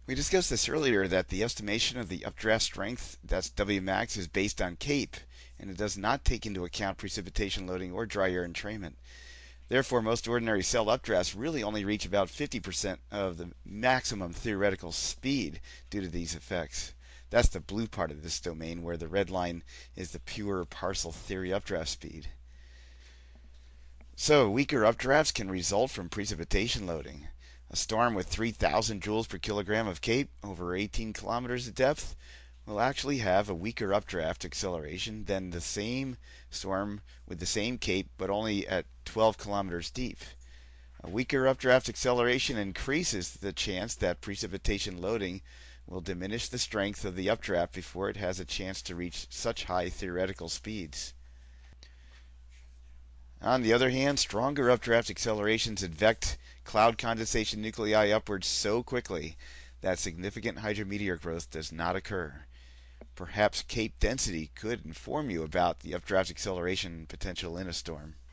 We discussed this earlier that the estimation of the updraft strength, that's Wmax, is based on CAPE, and it does not take into account precipitation loading or dry air entrainment. Therefore, most ordinary cell updrafts really only reach about 50% of the maximum theoretical speed due to these effects. That's the blue part of this domain, where the red line is the pure parcel theory updraft speed. So, weaker updrafts can result from precipitation loading. A storm with 3,000 joules per kilogram of CAPE over 18 kilometers of depth will actually have a weaker updraft acceleration than the same storm with the same CAPE but only at 12 kilometers deep. A weaker updraft acceleration increases the chance that precipitation loading will diminish the strength of the updraft before it has a chance to reach such high theoretical speeds. On the other hand, stronger updraft accelerations advect cloud condensation nuclei upwards so quickly that significant hydrometeor growth does not occur. Perhaps CAPE density could inform you about the updraft acceleration potential in a storm.